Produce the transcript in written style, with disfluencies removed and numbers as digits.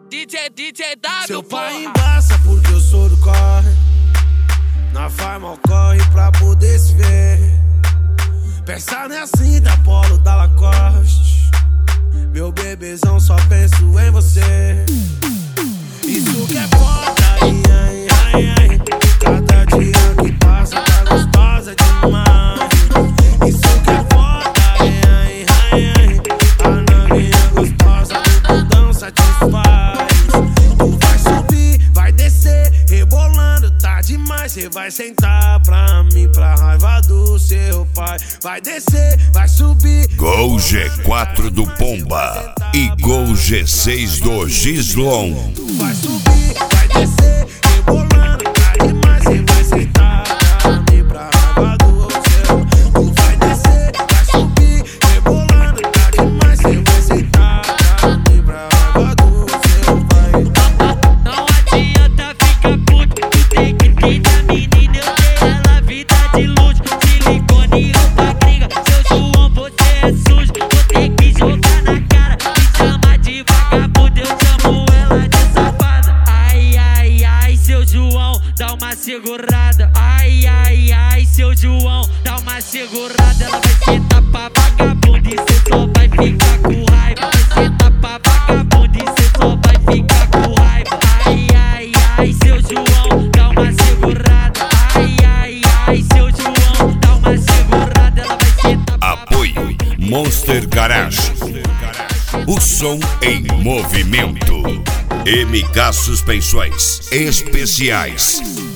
DJ W. Seu pai embaça porque eu sou do corre. Nós faz mal corre pra poder se ver. Pensa assim da Polo da Lacoste. Meu bebezão, só penso em você. Isso que é foda, ai, ai, ai, ai. Cada dia que passa tá gostosa demais. Isso que é foda, ai, ai, ai, ai. A novinha gostosa do bundão satisfaz. Tu vai subir, vai descer, rebolando, tá demais. Cê vai sentar pra mim, pra raiva do seu pai. Vai descer, vai subir. Gol G4 do Pomba e Gol G6 do Gislon. Tu vai subir, vai descer, rebolando, tá demais. Cê vai sentar pra mim, pra raiva do seu. Tu vai descer, vai subir, rebolando, tá demais. Cê vai sentar pra mim, pra raiva do seu pai. Não adianta ficar puto, tu tem que entender a menina. Eu dei ela vida de luxo, silicone e roupa gringa. Seu João, você é sujo, vou ter que jogar na cara. Me chama de vagabundo, eu chamo ela de safada. Ai, ai, ai, seu João, dá uma segurada. Ai, ai, ai, seu João, dá uma segurada. Ela vai sentar pra vagabundo e cê só vai ficar com raiva. Vai sentar pra vagabundo e cê só vai ficar com raiva. Ai, ai, ai, seu João, dá uma segurada. Ai, ai, ai, seu João, dá uma segurada. Ela vai sentar. Apoio Monster Garage. O som em movimento. MK Suspensões Especiais.